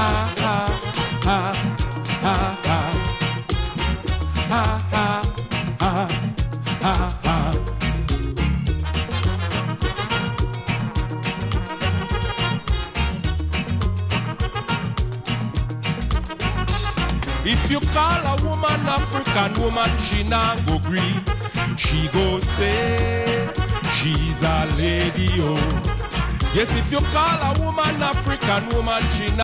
If you call a woman African woman, she not go gree. She go say she's a lady, oh. Yes, if you call a woman African woman, she not